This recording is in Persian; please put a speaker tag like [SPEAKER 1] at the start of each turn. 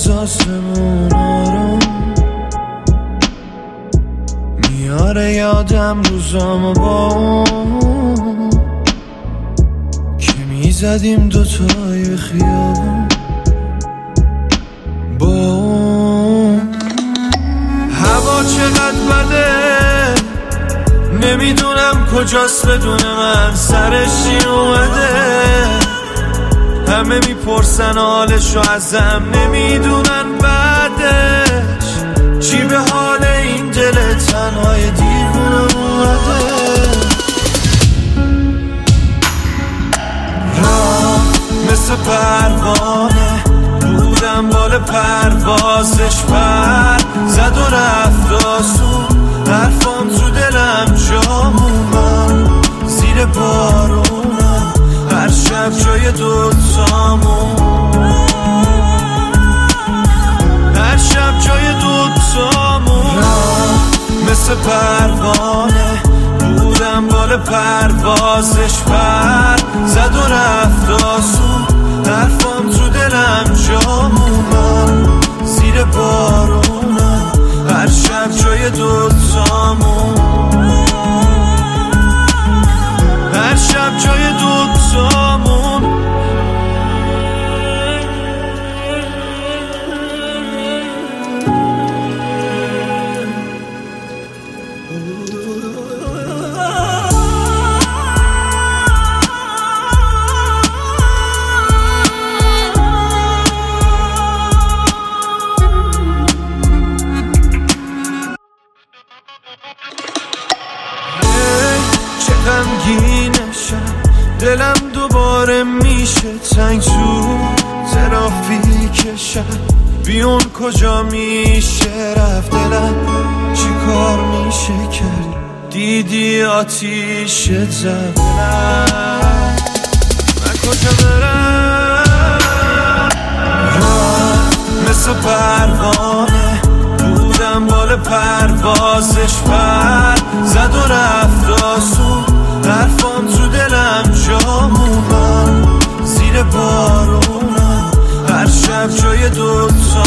[SPEAKER 1] از آسمون آروم میاره یادم روزامو با اون که میزدیم دوتای خیابون با اون. هوا چقدر بده نمیدونم کجاست بدون من سرش چی اومده، همه میپرسن حالشو ازم نمیدونن بعدش چی به حال این دل تنهای دیوونه اومده. راه مثل پروانه بودم بال پروازش پر زد و رفت آسون، حرفام تو دلم جا مومن زیر بارونم هر شب جای دوتامون، هر شب جای دوتامون. مثل پروانه بودم بال پروازش پر زد و رفت آسون، حرفام تو دلم جا مومن زیر بارونم هر شب جای دوتامون، هر شب جای دوتامون. دلم دوباره میشه تنگ تو ترافیکشم، بیون کجا میشه رفت، دلم چی کار میشه کرد، دیدی آتیش زد من کجا برم. مثل پروانه بودم بال پروازش پر زد و رفت آسون، حرفام تو دلم جا مومن زیر بارونم هر شب جای دوتا